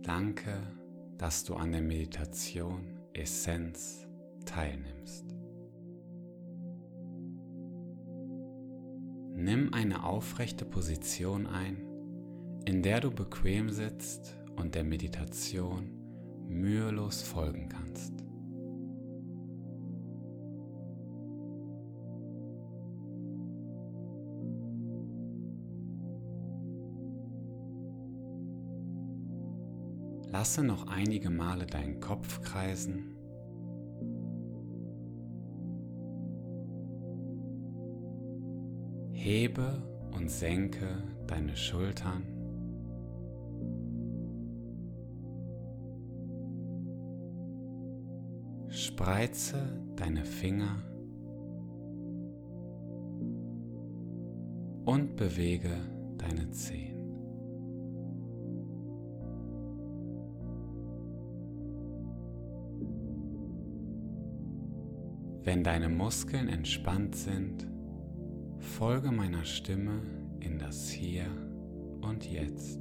Danke, dass du an der Meditation Essenz teilnimmst. Nimm eine aufrechte Position ein, in der du bequem sitzt und der Meditation mühelos folgen kannst. Lasse noch einige Male deinen Kopf kreisen. Hebe und senke deine Schultern. Spreize deine Finger und bewege deine Zehen. Wenn deine Muskeln entspannt sind, folge meiner Stimme in das Hier und Jetzt.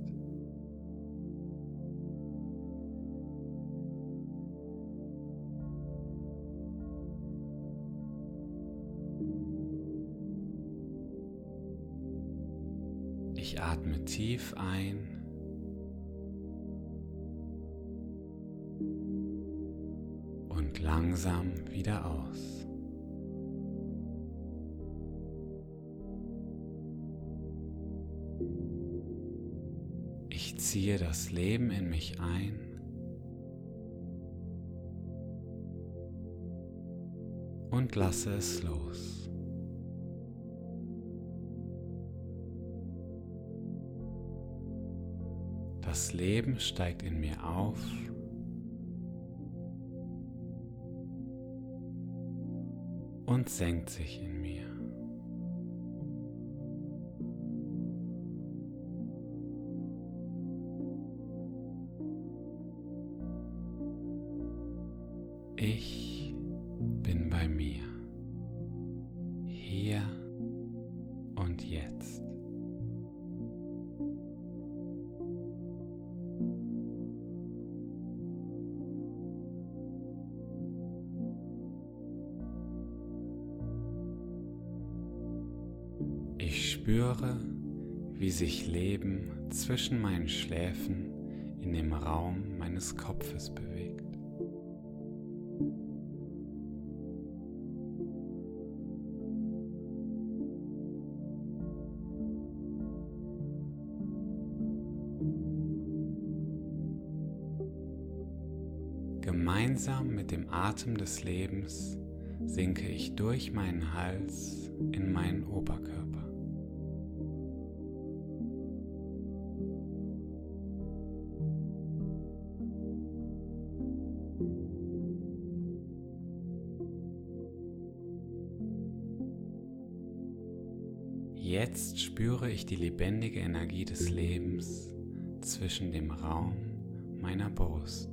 Ich atme tief ein und langsam wieder aus. Ich ziehe das Leben in mich ein und lasse es los. Das Leben steigt in mir auf und senkt sich in mir. Ich bin bei mir, hier und jetzt. Ich spüre, wie sich Leben zwischen meinen Schläfen in dem Raum meines Kopfes bewegt. Gemeinsam mit dem Atem des Lebens sinke ich durch meinen Hals in meinen Oberkörper. Jetzt spüre ich die lebendige Energie des Lebens zwischen dem Raum meiner Brust.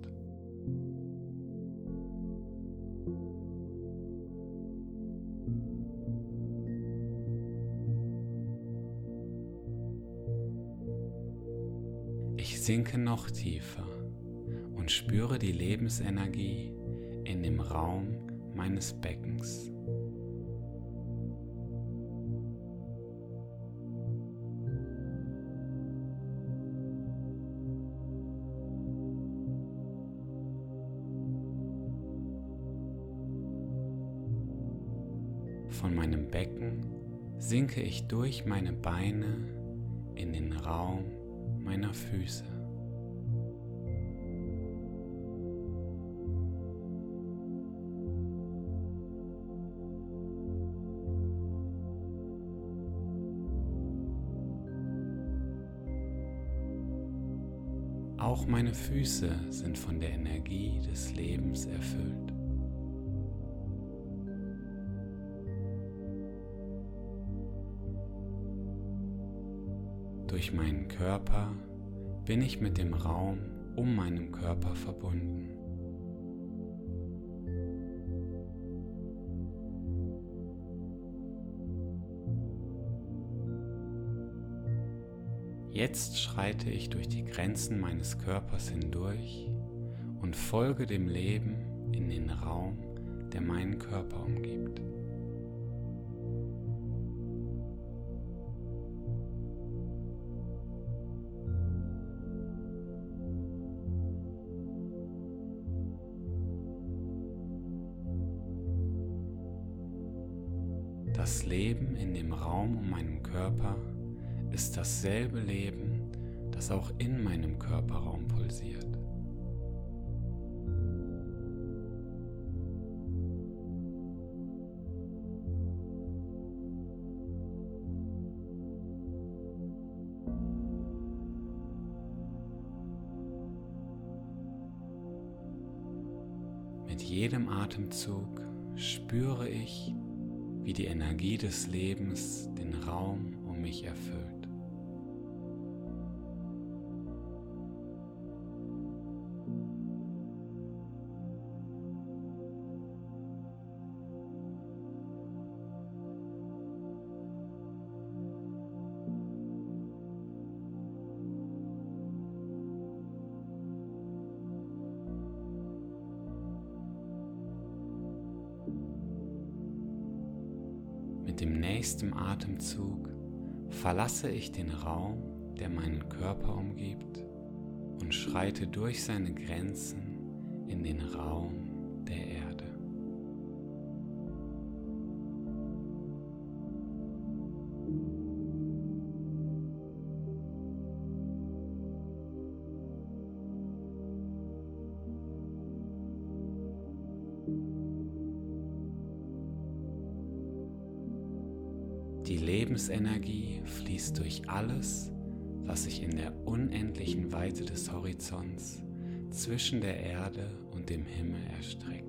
Ich sinke noch tiefer und spüre die Lebensenergie in dem Raum meines Beckens. Von meinem Becken sinke ich durch meine Beine in den Raum meiner Füße. Auch meine Füße sind von der Energie des Lebens erfüllt. Durch meinen Körper bin ich mit dem Raum um meinen Körper verbunden. Jetzt schreite ich durch die Grenzen meines Körpers hindurch und folge dem Leben in den Raum, der meinen Körper umgibt. Das Leben in dem Raum um meinen Körper ist dasselbe Leben, das auch in meinem Körperraum pulsiert. Mit jedem Atemzug spüre ich, wie die Energie des Lebens den Raum um mich erfüllt. Mit dem nächsten Atemzug verlasse ich den Raum, der meinen Körper umgibt, und schreite durch seine Grenzen in den Raum der Erde. Die Lebensenergie fließt durch alles, was sich in der unendlichen Weite des Horizonts zwischen der Erde und dem Himmel erstreckt.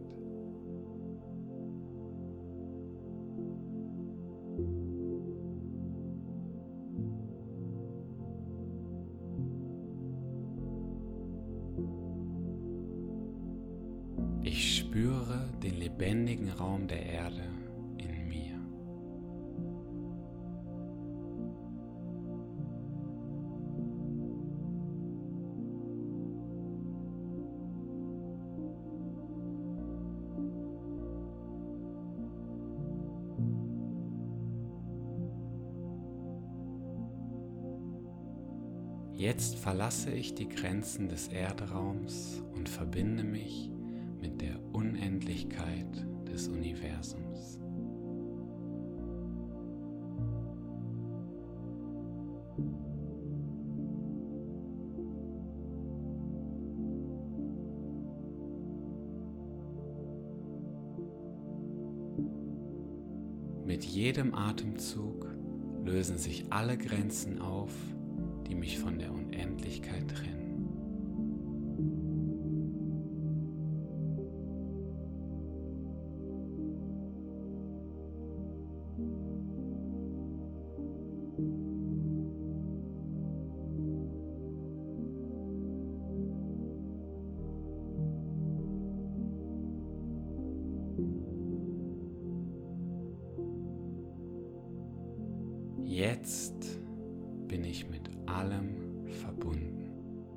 Ich spüre den lebendigen Raum der Erde in mir. Jetzt verlasse ich die Grenzen des Erdraums und verbinde mich mit der Unendlichkeit des Universums. Mit jedem Atemzug lösen sich alle Grenzen auf, die mich von der Unendlichkeit trennen. Jetzt bin ich mit allem verbunden.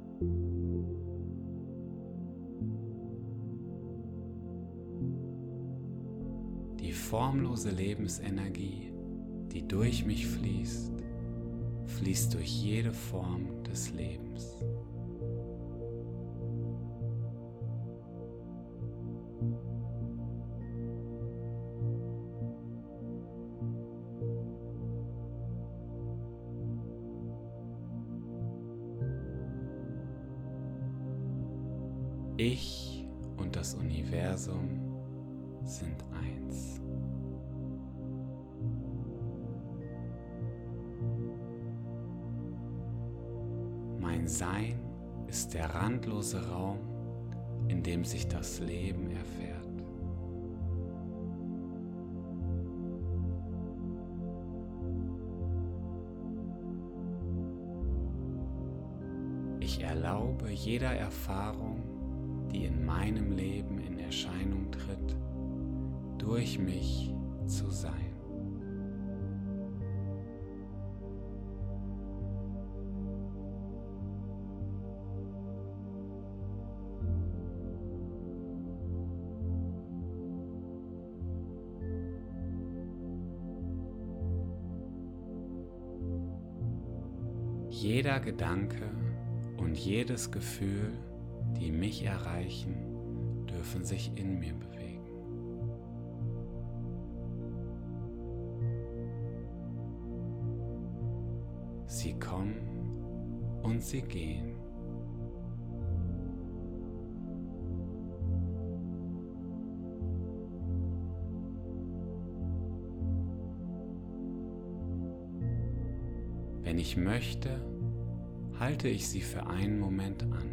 Die formlose Lebensenergie, die durch mich fließt, fließt durch jede Form des Lebens. Ich und das Universum sind eins. Mein Sein ist der randlose Raum, in dem sich das Leben erfährt. Ich erlaube jeder Erfahrung, die in meinem Leben in Erscheinung tritt, durch mich zu sein. Jeder Gedanke und jedes Gefühl, die mich erreichen, dürfen sich in mir bewegen. Sie kommen und sie gehen. Wenn ich möchte, halte ich sie für einen Moment an.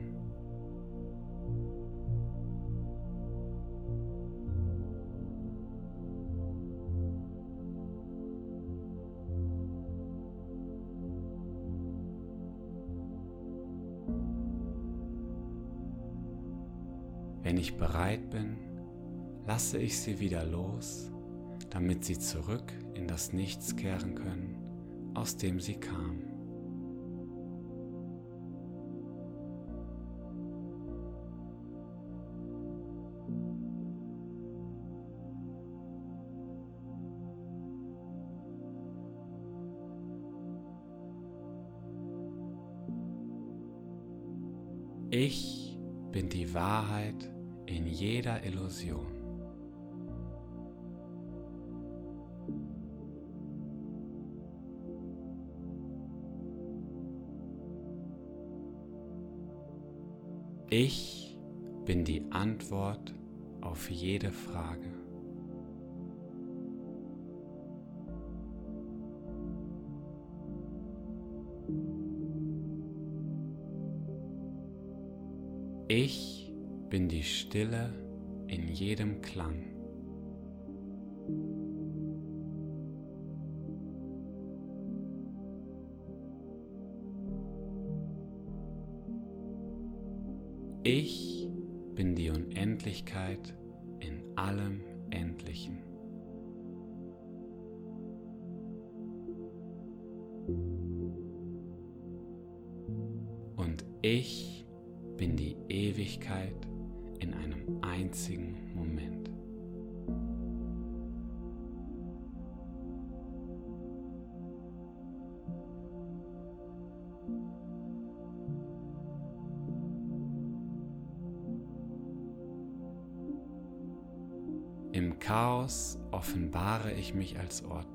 Wenn ich bereit bin, lasse ich sie wieder los, damit sie zurück in das Nichts kehren können, aus dem sie kamen. Ich bin die Wahrheit in jeder Illusion. Ich bin die Antwort auf jede Frage. Ich bin die Stille in jedem Klang. Ich bin die Unendlichkeit in allem Endlichen. Und ich bin die Ewigkeit in einem einzigen Moment. Im Chaos offenbare ich mich als Ordnung.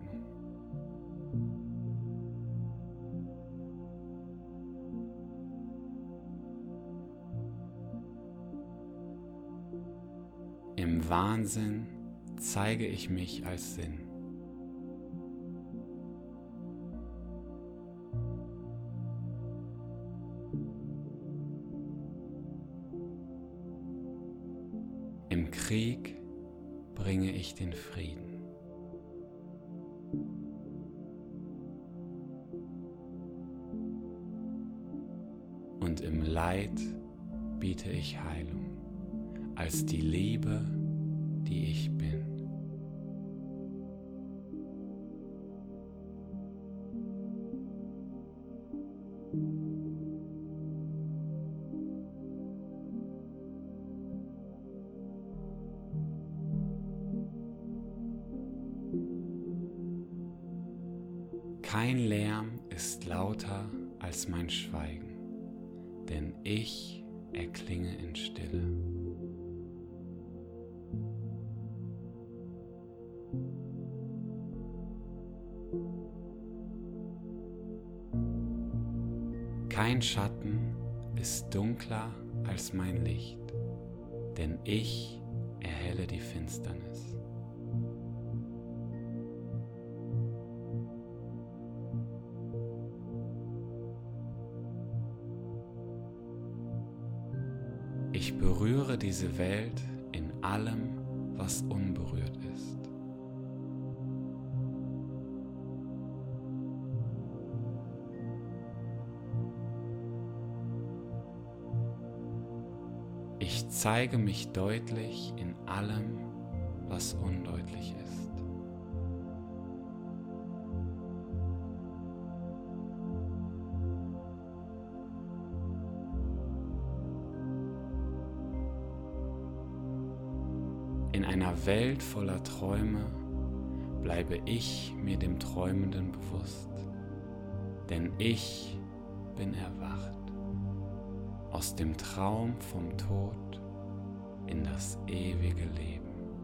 Im Wahnsinn zeige ich mich als Sinn. Im Krieg bringe ich den Frieden. Und im Leid biete ich Heilung als die Liebe, die ich bin. Kein Lärm ist lauter als mein Schweigen, denn ich erklinge in Stille. Kein Schatten ist dunkler als mein Licht, denn ich erhelle die Finsternis. Ich berühre diese Welt in allem, was unberührt ist. Ich zeige mich deutlich in allem, was undeutlich ist. In einer Welt voller Träume bleibe ich mir dem Träumenden bewusst, denn ich bin erwacht, aus dem Traum vom Tod in das ewige Leben.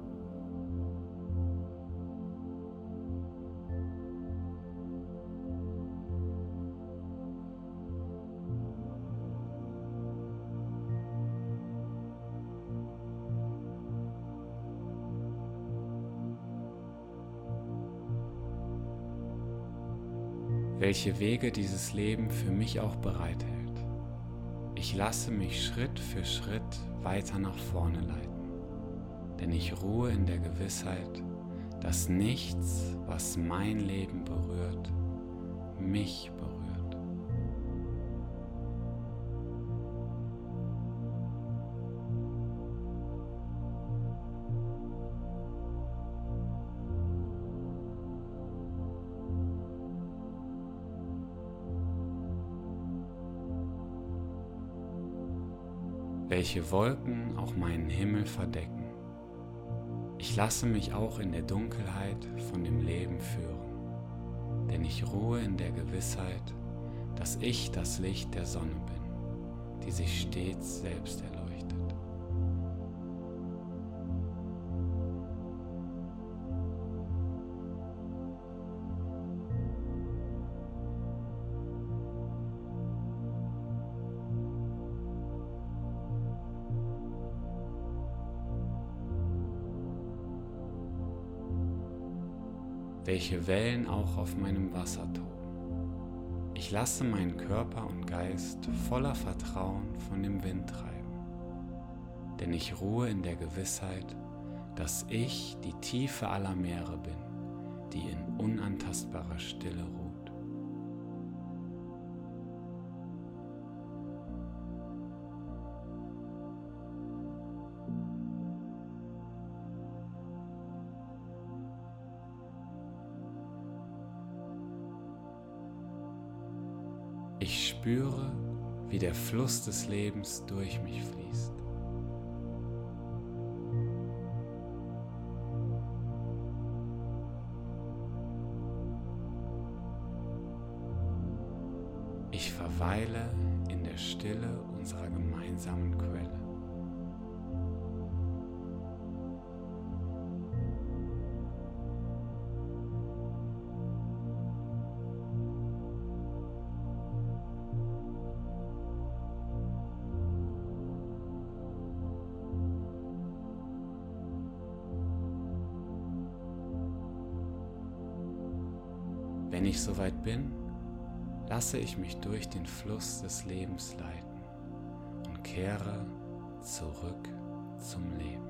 Welche Wege dieses Leben für mich auch bereithält. Ich lasse mich Schritt für Schritt weiter nach vorne leiten, denn ich ruhe in der Gewissheit, dass nichts, was mein Leben berührt, mich berührt. Welche Wolken auch meinen Himmel verdecken. Ich lasse mich auch in der Dunkelheit von dem Leben führen, denn ich ruhe in der Gewissheit, dass ich das Licht der Sonne bin, die sich stets selbst erleuchtet. Welche Wellen auch auf meinem Wasser toben. Ich lasse meinen Körper und Geist voller Vertrauen von dem Wind treiben, denn ich ruhe in der Gewissheit, dass ich die Tiefe aller Meere bin, die in unantastbarer Stille ruht. Ich spüre, wie der Fluss des Lebens durch mich fließt. Ich verweile in der Stille unserer gemeinsamen Quelle. Wenn ich soweit bin, lasse ich mich durch den Fluss des Lebens leiten und kehre zurück zum Leben.